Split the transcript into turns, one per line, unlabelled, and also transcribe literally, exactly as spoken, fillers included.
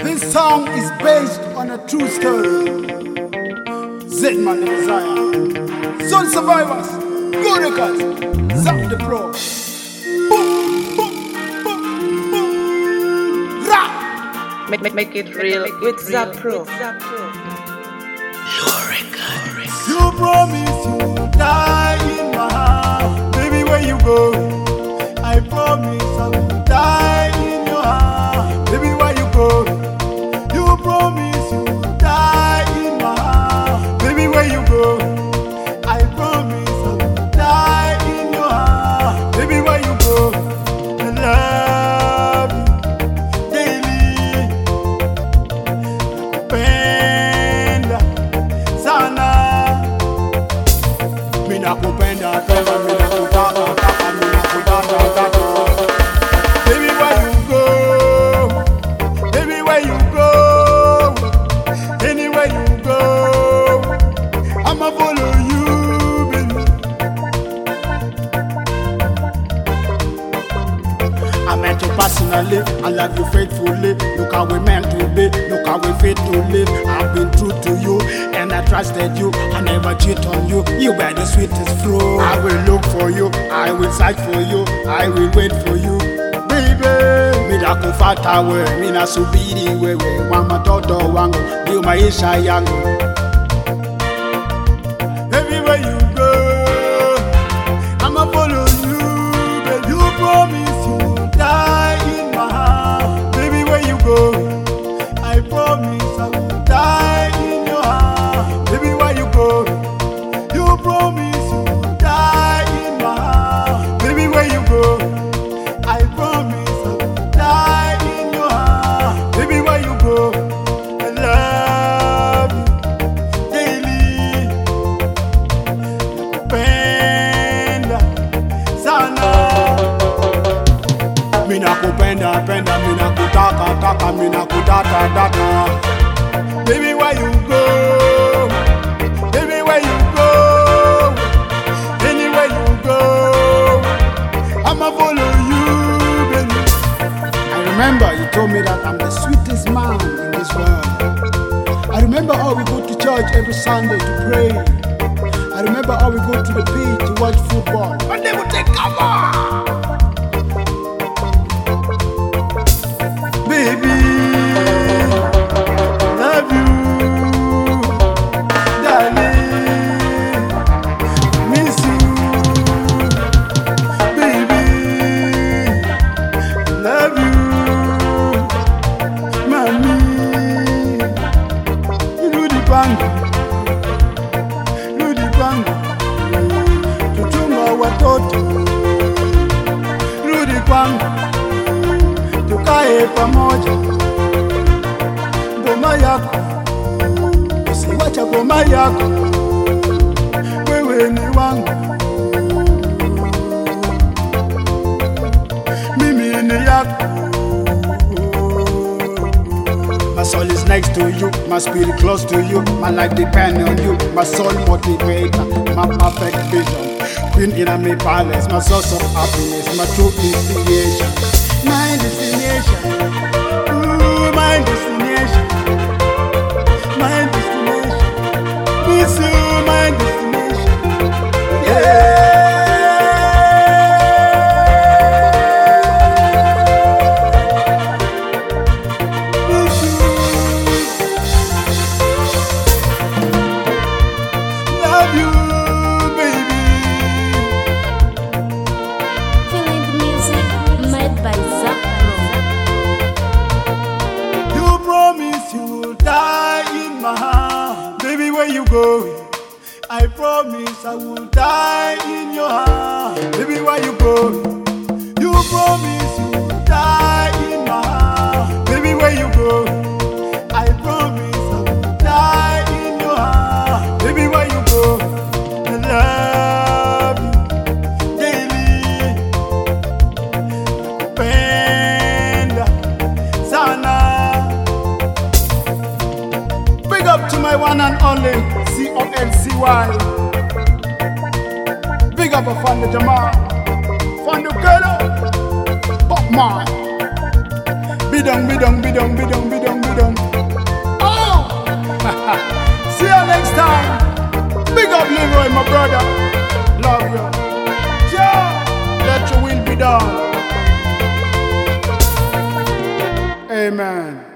This song is based on a true story. Z-Man the Messiah. Soul Survivors. Go Records. Zap the Pro. Boom, boom, boom, boom. Rap.
Make, make, make it real with Zap Pro.
You promise you die in my heart. Baby, where you go? I promise I will die in your heart. Baby, where you go? You promise you die in my heart. Baby, where you go? I promise I will die in your heart. Baby, where you go? I love you daily. Nakupenda sana. Mina kupenda tena, mina kutaka taka, mina kutaka taka. Baby, where you go? Baby, where you go? Anywhere you go, I'ma follow you, baby. I met you personally, I love you faithfully. Look how we meant to be, look how we fit to live. I've been true to you, and I trusted you. I never cheat on you, you were the sweetest fruit. I will look for you, I will search for you, I will wait for you, baby. Mina kufata we, mina subiri wewe, wa matoto wangu, ndio maisha yangu. Everywhere you go, I'ma follow you, baby. You promise you die in my heart. Baby, where you go? I promise I will die in your heart. Baby, where you go? You promise you die in my heart. Baby, where you go? I promise I will die in your heart. Baby, where you go? I love you daily. Nakupenda sana. Mina kupenda penda, mina kutaka taka, mina kutaka taka. Baby, where you go? Baby, where you go? Anywhere you go, I'ma follow you, baby. I remember you told me that I'm the sweetest man in this world. I remember how we go to church every Sunday to pray. I remember how we go to the beach to watch football. But they would take cover. Baby, love you, darling, miss you, baby, love you, mami, rudi kwangu, rudi kwangu, tuchunga watoto, rudi kwangu, tukae pamoja. Ngoma yako usiwacha, ngoma yako wewe ni wangu, mimi ni yako. My soul is next to you, my spirit close to you, my life depend on you, my soul motivator, my perfect vision, queen in my palace, my source of happiness, my true inspiration, my destination, ooh, my destination, my destination, miss you, my destination, yeah. Miss you, love you, baby.
Feeling the music made by Zap Pro.
You promise you will die in my heart. Baby, where you go? I promise I will die in your heart. Baby, where you go? You promise you will die in my heart. Baby, where you go? I promise I will die in your heart. Baby, where you go? I love you daily. Nakupenda sana. Big up to my one and only C O N C Y. Big up a fan the Jamal, fan the Ghetto, Pop Man. Bidong, bidong, bidong, bidong, bidong, bidong. Amen.